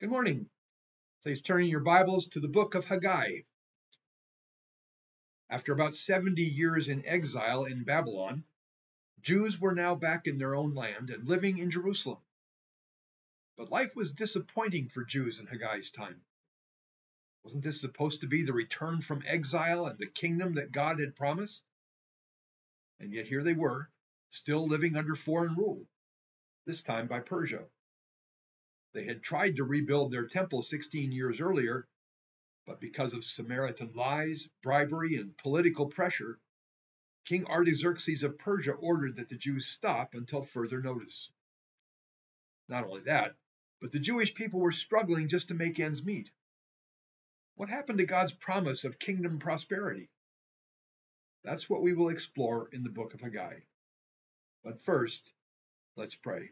Good morning. Please turn in your Bibles to the book of Haggai. After about 70 years in exile in Babylon, Jews were now back in their own land and living in Jerusalem. But life was disappointing for Jews in Haggai's time. Wasn't this supposed to be the return from exile and the kingdom that God had promised? And yet here they were, still living under foreign rule, this time by Persia. They had tried to rebuild their temple 16 years earlier, but because of Samaritan lies, bribery, and political pressure, King Artaxerxes of Persia ordered that the Jews stop until further notice. Not only that, but the Jewish people were struggling just to make ends meet. What happened to God's promise of kingdom prosperity? That's what we will explore in the book of Haggai. But first, let's pray.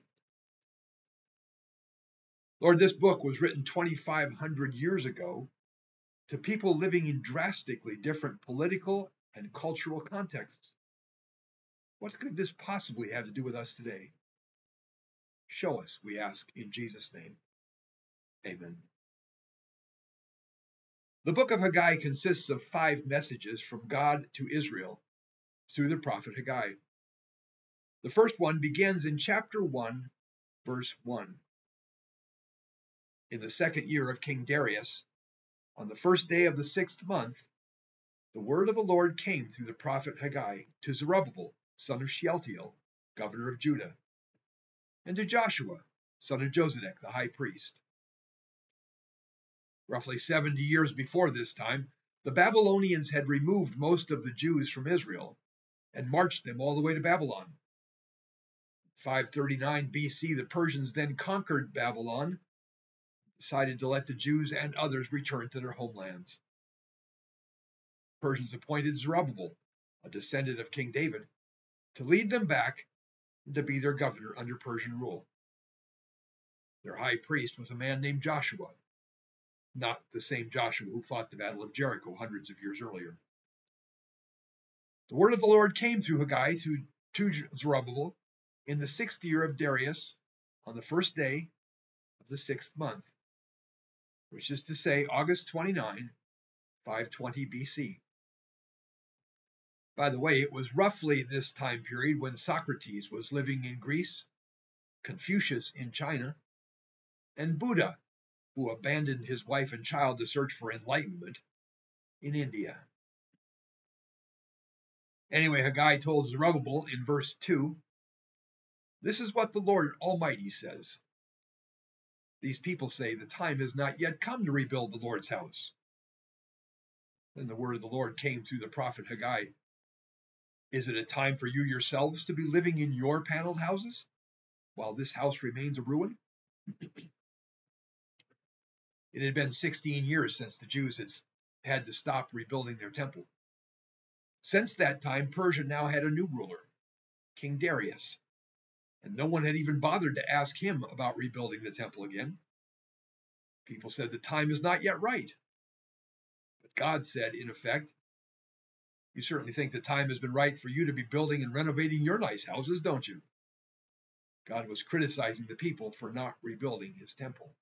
Lord, this book was written 2,500 years ago to people living in drastically different political and cultural contexts. What could this possibly have to do with us today? Show us, we ask in Jesus' name. Amen. The book of Haggai consists of 5 messages from God to Israel through the prophet Haggai. The first one begins in chapter 1, verse 1. In the second year of King Darius, on the first day of the 6th month, the word of the Lord came through the prophet Haggai to Zerubbabel, son of Shealtiel, governor of Judah, and to Joshua, son of Josedek, the high priest. Roughly 70 years before this time, the Babylonians had removed most of the Jews from Israel and marched them all the way to Babylon. 539 BC, the Persians then conquered Babylon, decided to let the Jews and others return to their homelands. Persians appointed Zerubbabel, a descendant of King David, to lead them back and to be their governor under Persian rule. Their high priest was a man named Joshua, not the same Joshua who fought the Battle of Jericho hundreds of years earlier. The word of the Lord came through Haggai to Zerubbabel in the 6th year of Darius, on the first day of the 6th month, which is to say August 29, 520 BC. By the way, it was roughly this time period when Socrates was living in Greece, Confucius in China, and Buddha, who abandoned his wife and child to search for enlightenment, in India. Anyway, Haggai told Zerubbabel in verse 2, "This is what the Lord Almighty says. These people say the time has not yet come to rebuild the Lord's house." Then the word of the Lord came through the prophet Haggai. "Is it a time for you yourselves to be living in your paneled houses, while this house remains a ruin?" It had been 16 years since the Jews had to stop rebuilding their temple. Since that time, Persia now had a new ruler, King Darius, and no one had even bothered to ask him about rebuilding the temple again. People said the time is not yet right. But God said, in effect, "You certainly think the time has been right for you to be building and renovating your nice houses, don't you?" God was criticizing the people for not rebuilding his temple.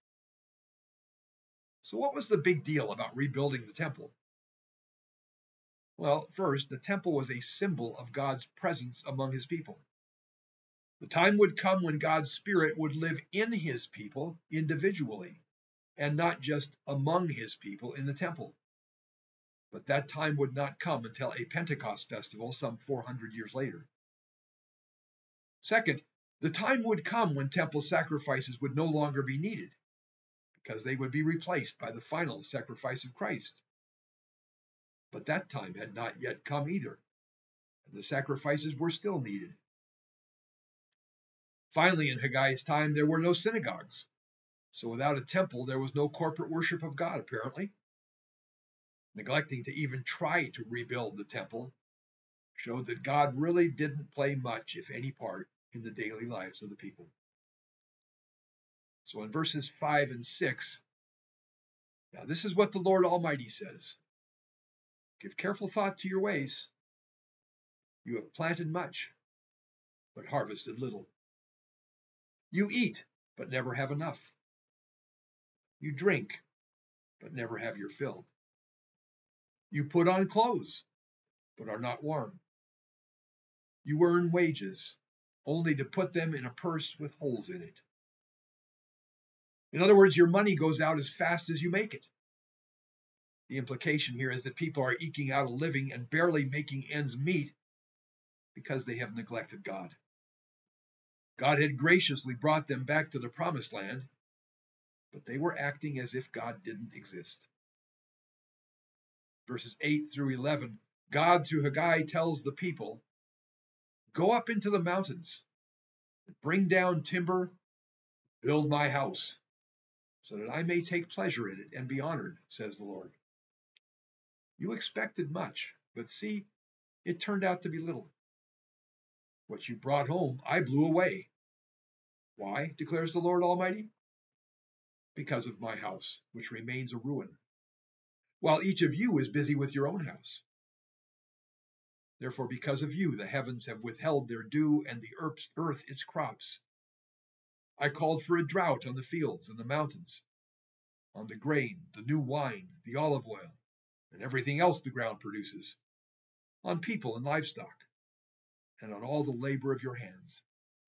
So what was the big deal about rebuilding the temple? Well, first, the temple was a symbol of God's presence among his people. The time would come when God's Spirit would live in his people individually, and not just among his people in the temple. But that time would not come until a Pentecost festival some 400 years later. Second, the time would come when temple sacrifices would no longer be needed, because they would be replaced by the final sacrifice of Christ. But that time had not yet come either, and the sacrifices were still needed. Finally, in Haggai's time, there were no synagogues, so without a temple, there was no corporate worship of God, apparently. Neglecting to even try to rebuild the temple showed that God really didn't play much, if any part, in the daily lives of the people. So in verses 5 and 6, "Now this is what the Lord Almighty says. Give careful thought to your ways. You have planted much, but harvested little. You eat, but never have enough. You drink, but never have your fill. You put on clothes, but are not warm. You earn wages, only to put them in a purse with holes in it. In other words, your money goes out as fast as you make it. The implication here is that people are eking out a living and barely making ends meet because they have neglected God. God had graciously brought them back to the promised land, but they were acting as if God didn't exist. Verses 8 through 11, God through Haggai tells the people, go up into the mountains, bring down timber, build my house, so that I may take pleasure in it and be honored, says the Lord. You expected much, but see, it turned out to be little. What you brought home, I blew away. Why, declares the Lord Almighty? Because of my house, which remains a ruin, while each of you is busy with your own house. Therefore, because of you, the heavens have withheld their dew and the earth its crops. I called for a drought on the fields and the mountains, on the grain, the new wine, the olive oil, and everything else the ground produces, on people and livestock, and on all the labor of your hands.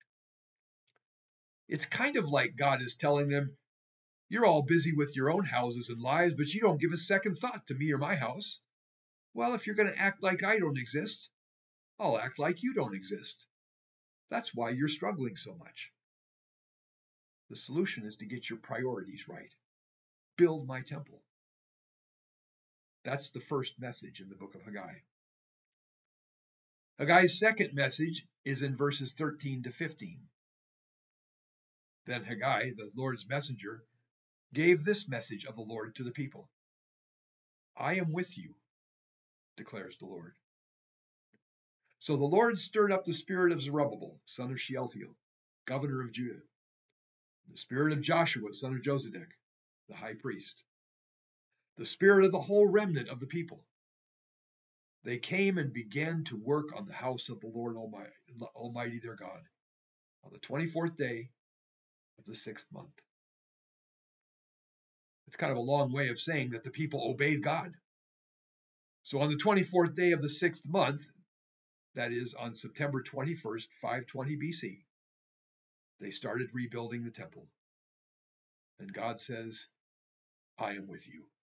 It's kind of like God is telling them, you're all busy with your own houses and lives, but you don't give a second thought to me or my house. Well, if you're going to act like I don't exist, I'll act like you don't exist. That's why you're struggling so much. The solution is to get your priorities right. Build my temple. That's the first message in the book of Haggai. Haggai's second message is in verses 13 to 15. Then Haggai, the Lord's messenger, gave this message of the Lord to the people. I am with you, declares the Lord. So the Lord stirred up the spirit of Zerubbabel, son of Shealtiel, governor of Judah, the spirit of Joshua, son of Josedek, the high priest, the spirit of the whole remnant of the people. They came and began to work on the house of the Lord Almighty their God on the 24th day of the 6th month. It's kind of a long way of saying that the people obeyed God. So on the 24th day of the 6th month, that is on September 21st, 520 BC, they started rebuilding the temple. And God says, I am with you.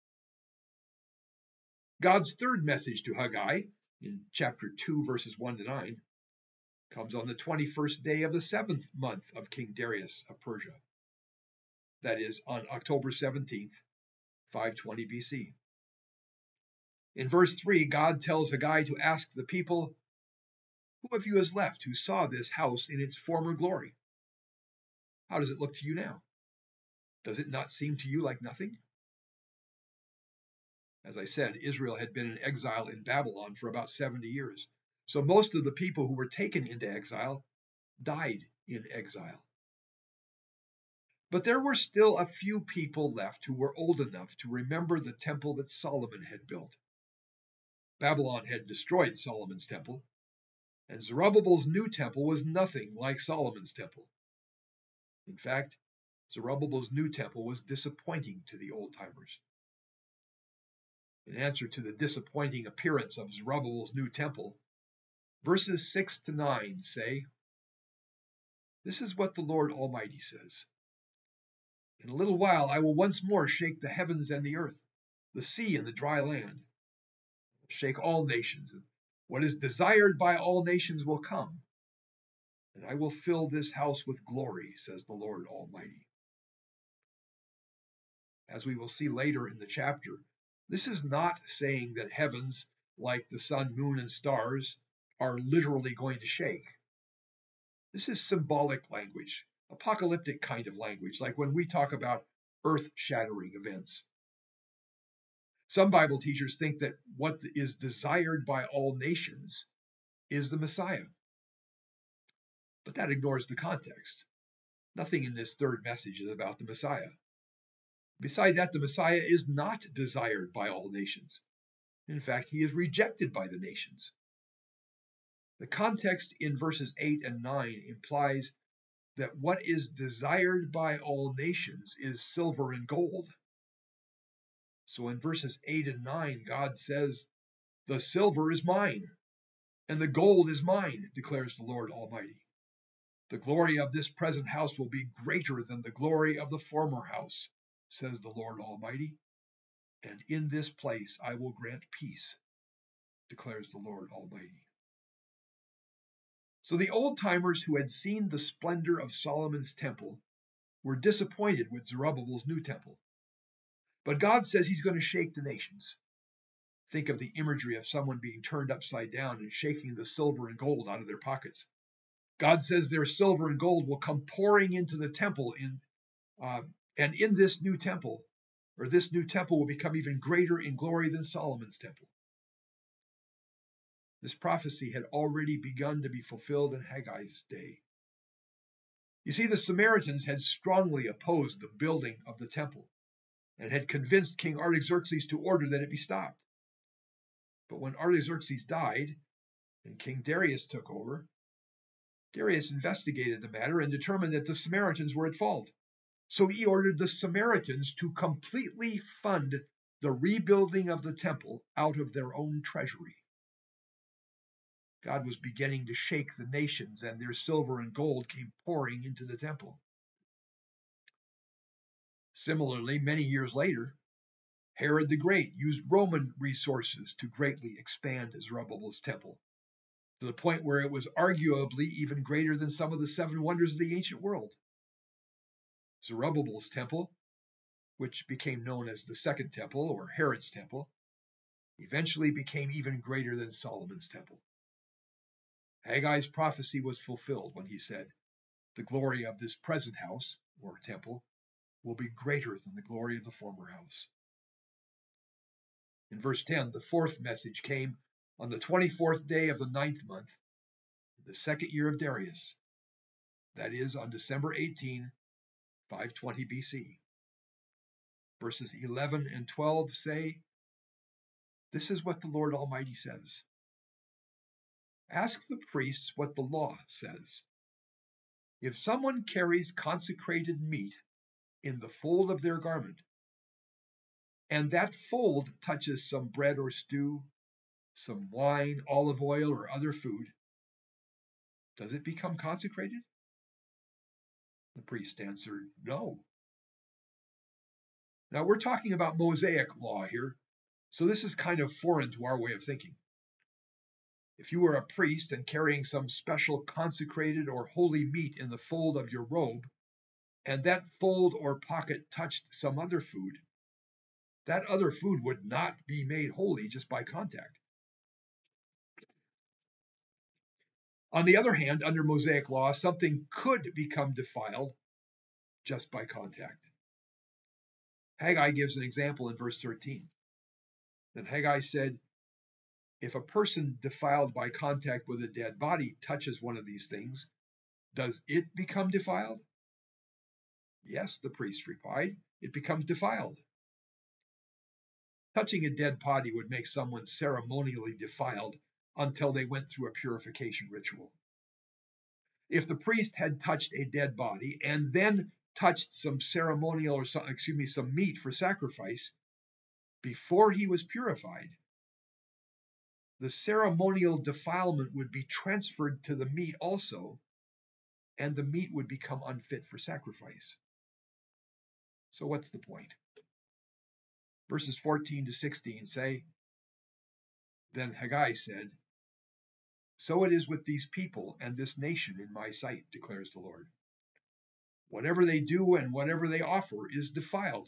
God's third message to Haggai in chapter 2, verses 1 to 9, comes on the 21st day of the 7th month of King Darius of Persia. That is on October 17th, 520 BC. In verse 3, God tells Haggai to ask the people, who of you is left who saw this house in its former glory? How does it look to you now? Does it not seem to you like nothing? As I said, Israel had been in exile in Babylon for about 70 years. So most of the people who were taken into exile died in exile. But there were still a few people left who were old enough to remember the temple that Solomon had built. Babylon had destroyed Solomon's temple, and Zerubbabel's new temple was nothing like Solomon's temple. In fact, Zerubbabel's new temple was disappointing to the old-timers. In answer to the disappointing appearance of Zerubbabel's new temple, verses 6 to 9 say, this is what the Lord Almighty says. In a little while I will once more shake the heavens and the earth, the sea and the dry land. Shake all nations, and what is desired by all nations will come. And I will fill this house with glory, says the Lord Almighty. As we will see later in the chapter, this is not saying that heavens, like the sun, moon, and stars, are literally going to shake. This is symbolic language, apocalyptic kind of language, like when we talk about earth-shattering events. Some Bible teachers think that what is desired by all nations is the Messiah. But that ignores the context. Nothing in this third message is about the Messiah. Beside that, the Messiah is not desired by all nations. In fact, he is rejected by the nations. The context in verses 8 and 9 implies that what is desired by all nations is silver and gold. So in verses 8 and 9, God says, "The silver is mine, and the gold is mine, declares the Lord Almighty. The glory of this present house will be greater than the glory of the former house, says the Lord Almighty. And in this place I will grant peace, declares the Lord Almighty." So the old timers who had seen the splendor of Solomon's temple were disappointed with Zerubbabel's new temple. But God says he's going to shake the nations. Think of the imagery of someone being turned upside down and shaking the silver and gold out of their pockets. God says their silver and gold will come pouring into the temple, and in this new temple, or this new temple will become even greater in glory than Solomon's temple. This prophecy had already begun to be fulfilled in Haggai's day. You see, the Samaritans had strongly opposed the building of the temple and had convinced King Artaxerxes to order that it be stopped. But when Artaxerxes died and King Darius took over, Darius investigated the matter and determined that the Samaritans were at fault. So he ordered the Samaritans to completely fund the rebuilding of the temple out of their own treasury. God was beginning to shake the nations, and their silver and gold came pouring into the temple. Similarly, many years later, Herod the Great used Roman resources to greatly expand Zerubbabel's temple, to the point where it was arguably even greater than some of the 7 wonders of the ancient world. Zerubbabel's temple, which became known as the Second Temple or Herod's temple, eventually became even greater than Solomon's temple. Haggai's prophecy was fulfilled when he said, "The glory of this present house, or temple, will be greater than the glory of the former house." In verse 10, the fourth message came on the 24th day of the 9th month, the second year of Darius, that is, on December 18, 520 BC. Verses 11 and 12 say, "This is what the Lord Almighty says. Ask the priests what the law says. If someone carries consecrated meat in the fold of their garment, and that fold touches some bread or stew, some wine, olive oil, or other food, does it become consecrated?" The priest answered, "No." Now we're talking about Mosaic law here, so this is kind of foreign to our way of thinking. If you were a priest and carrying some special consecrated or holy meat in the fold of your robe, and that fold or pocket touched some other food, that other food would not be made holy just by contact. On the other hand, under Mosaic law, something could become defiled just by contact. Haggai gives an example in verse 13. Then Haggai said, "If a person defiled by contact with a dead body touches one of these things, does it become defiled?" "Yes," the priest replied, "it becomes defiled." Touching a dead body would make someone ceremonially defiled until they went through a purification ritual. If the priest had touched a dead body and then touched some ceremonial or some meat for sacrifice before he was purified, the ceremonial defilement would be transferred to the meat also, and the meat would become unfit for sacrifice. So what's the point? Verses 14 to 16 say, "Then Haggai said, so it is with these people and this nation in my sight, declares the Lord. Whatever they do and whatever they offer is defiled."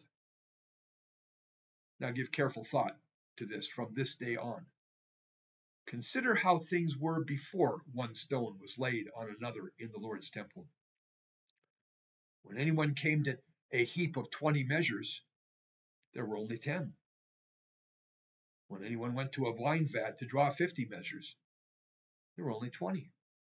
Now give careful thought to this from this day on. Consider how things were before one stone was laid on another in the Lord's temple. When anyone came to a heap of 20 measures, there were only 10. When anyone went to a wine vat to draw 50 measures, there were only 20.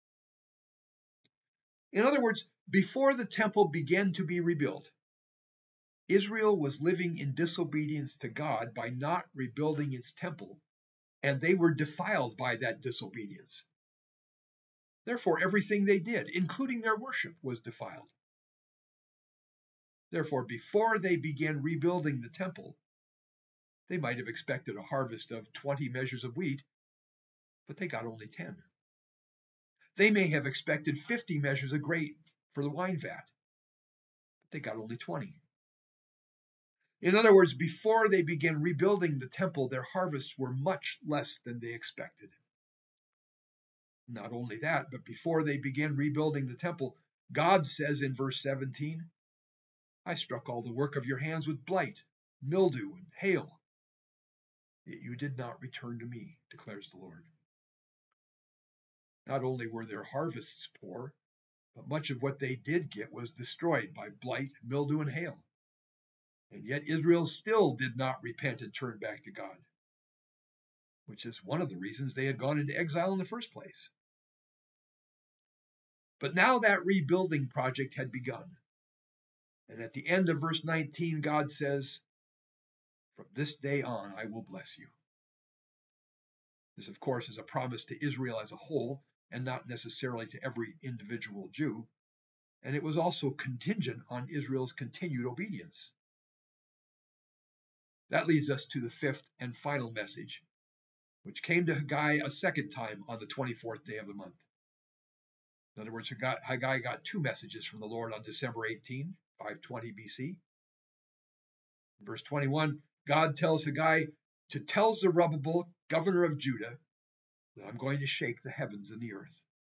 In other words, before the temple began to be rebuilt, Israel was living in disobedience to God by not rebuilding its temple, and they were defiled by that disobedience. Therefore, everything they did, including their worship, was defiled. Therefore, before they began rebuilding the temple, they might have expected a harvest of 20 measures of wheat, but they got only 10. They may have expected 50 measures of grain for the wine vat, but they got only 20. In other words, before they began rebuilding the temple, their harvests were much less than they expected. Not only that, but before they began rebuilding the temple, God says in verse 17, I struck all the work of your hands with blight, mildew, and hail. Yet you did not return to me, declares the Lord. Not only were their harvests poor, but much of what they did get was destroyed by blight, mildew, and hail. And yet Israel still did not repent and turn back to God, which is one of the reasons they had gone into exile in the first place. But now that rebuilding project had begun. And at the end of verse 19, God says, from this day on, I will bless you. This, of course, is a promise to Israel as a whole, and not necessarily to every individual Jew. And it was also contingent on Israel's continued obedience. That leads us to the fifth and final message, which came to Haggai a second time on the 24th day of the month. In other words, Haggai got two messages from the Lord on December 18, 520 BC. In verse 21, God tells Haggai to tell Zerubbabel, governor of Judah, that I'm going to shake the heavens and the earth.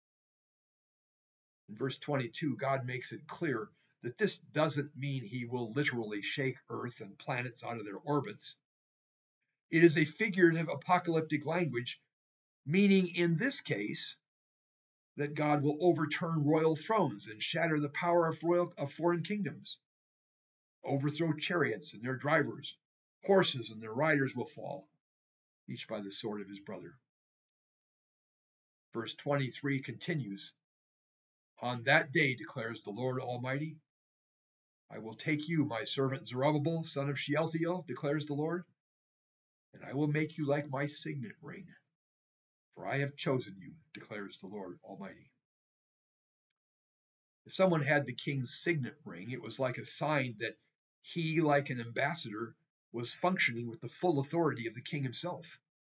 In verse 22, God makes it clear that this doesn't mean he will literally shake Earth and planets out of their orbits. It is a figurative apocalyptic language, meaning in this case that God will overturn royal thrones and shatter the power of foreign kingdoms, overthrow chariots and their drivers, horses and their riders will fall, each by the sword of his brother. Verse 23 continues, on that day, declares the Lord Almighty, I will take you, my servant Zerubbabel, son of Shealtiel, declares the Lord, and I will make you like my signet ring, for I have chosen you, declares the Lord Almighty. If someone had the king's signet ring, it was like a sign that he, like an ambassador, was functioning with the full authority of the king himself.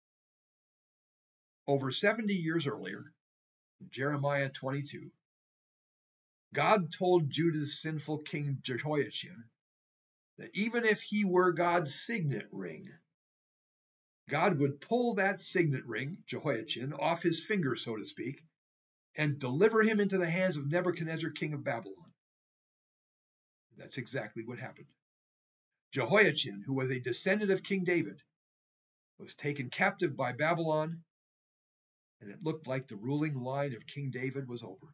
Over 70 years earlier, in Jeremiah 22, God told Judah's sinful king Jehoiachin that even if he were God's signet ring, God would pull that signet ring, Jehoiachin, off his finger, so to speak, and deliver him into the hands of Nebuchadnezzar, king of Babylon. That's exactly what happened. Jehoiachin, who was a descendant of King David, was taken captive by Babylon, and it looked like the ruling line of King David was over.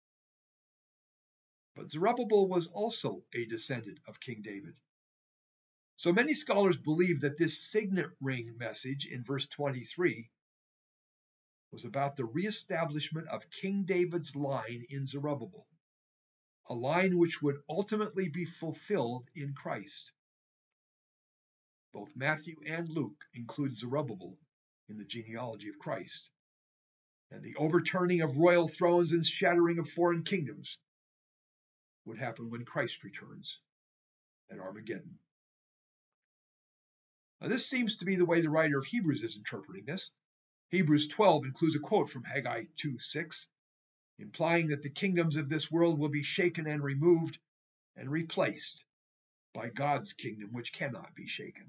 But Zerubbabel was also a descendant of King David. So many scholars believe that this signet ring message in verse 23 was about the reestablishment of King David's line in Zerubbabel, a line which would ultimately be fulfilled in Christ. Both Matthew and Luke include Zerubbabel in the genealogy of Christ, and the overturning of royal thrones and shattering of foreign kingdoms would happen when Christ returns at Armageddon. Now, this seems to be the way the writer of Hebrews is interpreting this. Hebrews 12 includes a quote from Haggai 2:6, implying that the kingdoms of this world will be shaken and removed and replaced by God's kingdom, which cannot be shaken.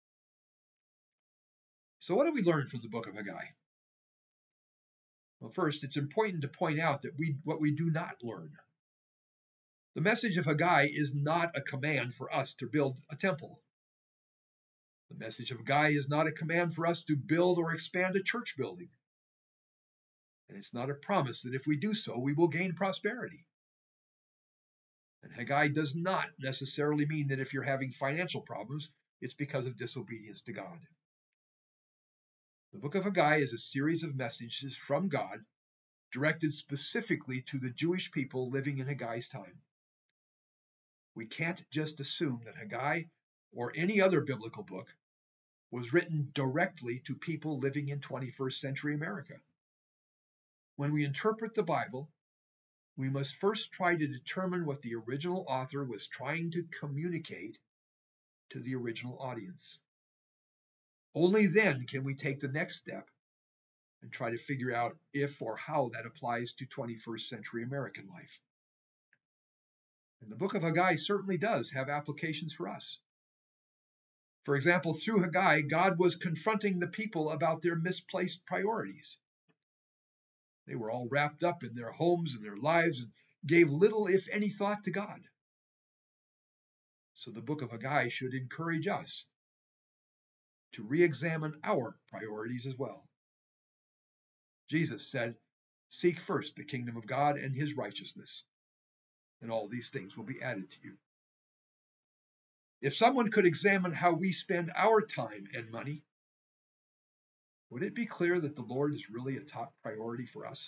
So what do we learn from the book of Haggai? Well, first, it's important to point out that what we do not learn. The message of Haggai is not a command for us to build a temple. The message of Haggai is not a command for us to build or expand a church building. And it's not a promise that if we do so, we will gain prosperity. And Haggai does not necessarily mean that if you're having financial problems, it's because of disobedience to God. The book of Haggai is a series of messages from God directed specifically to the Jewish people living in Haggai's time. We can't just assume that Haggai or any other biblical book was written directly to people living in 21st century America. When we interpret the Bible, we must first try to determine what the original author was trying to communicate to the original audience. Only then can we take the next step and try to figure out if or how that applies to 21st century American life. And the book of Haggai certainly does have applications for us. For example, through Haggai, God was confronting the people about their misplaced priorities. They were all wrapped up in their homes and their lives and gave little, if any, thought to God. So the book of Haggai should encourage us to re-examine our priorities as well. Jesus said, "Seek first the kingdom of God and his righteousness, and all these things will be added to you." If someone could examine how we spend our time and money, would it be clear that the Lord is really a top priority for us?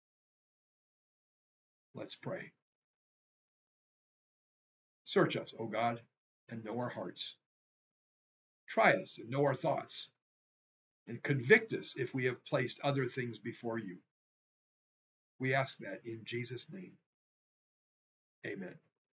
Let's pray. Search us, O God, and know our hearts. Try us and know our thoughts, and convict us if we have placed other things before you. We ask that in Jesus' name. Amen.